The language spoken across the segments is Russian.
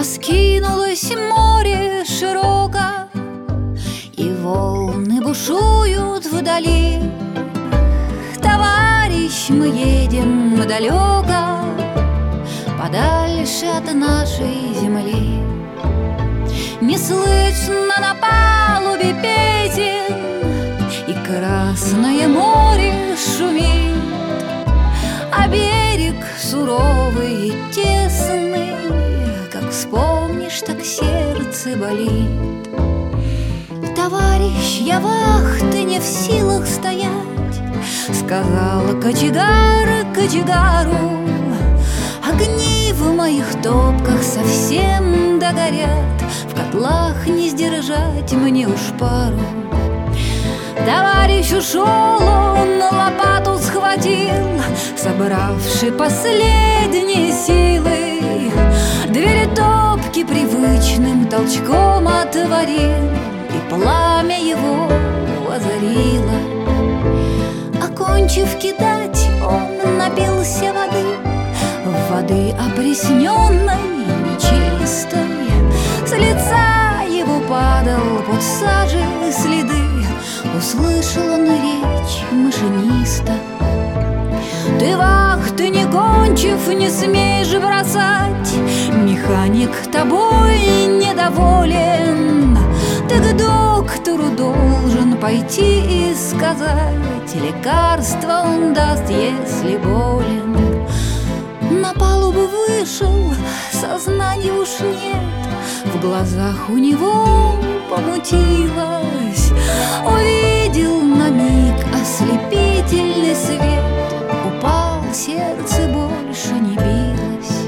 Раскинулось море широко, и волны бушуют вдали. Товарищ, мы едем далеко, подальше от нашей земли. Не слышно на палубе песен, и Красное море шумит, а берег суровый и тесный, как вспомнишь, так сердце болит. Товарищ, я вахты не в силах стоять, сказала кочегар кочегару. Огни в моих топках совсем догорят, в котлах не сдержать мне уж пару. Товарищ ушел, он лопату схватил, собравши последние силы. Двери топки привычным толчком отворил, и пламя его озарило. Окончив кидать, он напился воды опресненной, нечистой. С лица его падал под сажей следы, услышал он речь машиниста. Ты вахты не кончив, не смеешь бросать, механик тобой недоволен. Ты к доктору должен пойти и сказать, лекарство он даст, если болен. На палубу вышел, сознания уж нет, в глазах у него помутилось. Увидел на миг ослепительный свет, упал, сердце больше не билось.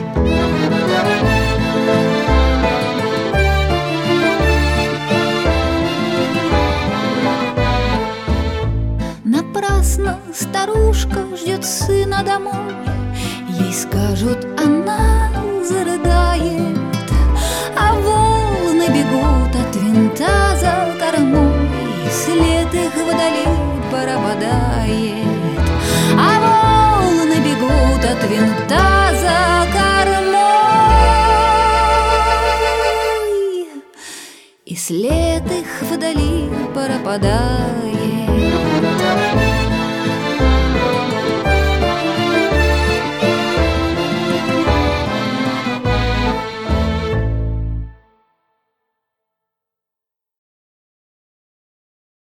Напрасно старушка ждет сына домой, ей скажут, она зарыдает, а волны бегут от винта за кормой, след их вдали пропадает. А волны бегут от винта за кормой, и след их вдали пропадает.